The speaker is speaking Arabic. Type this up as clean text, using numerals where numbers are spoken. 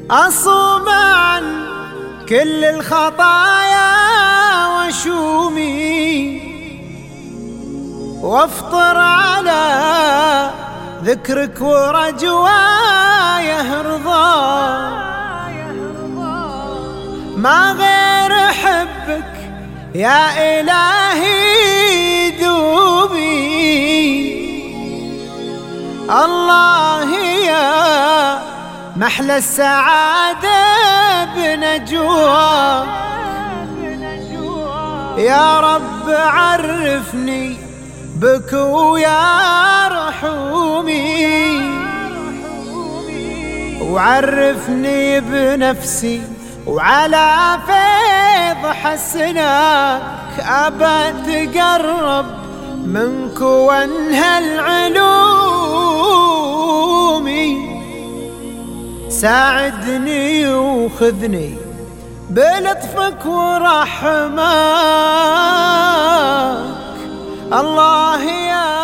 أصوم عن كل الخطايا وشومي، وافطر على ذكرك ورجوايه رضا. ما غير حبك يا إلهي دوبي، الله يا محلى السعادة بنجواك. يا رب عرفني بك ويا رحومي، وعرفني بنفسي وعلى فيض حسناك. أبى تقرب منك وانهى العلوم، ساعدني وخذني بلطفك ورحمك. الله يا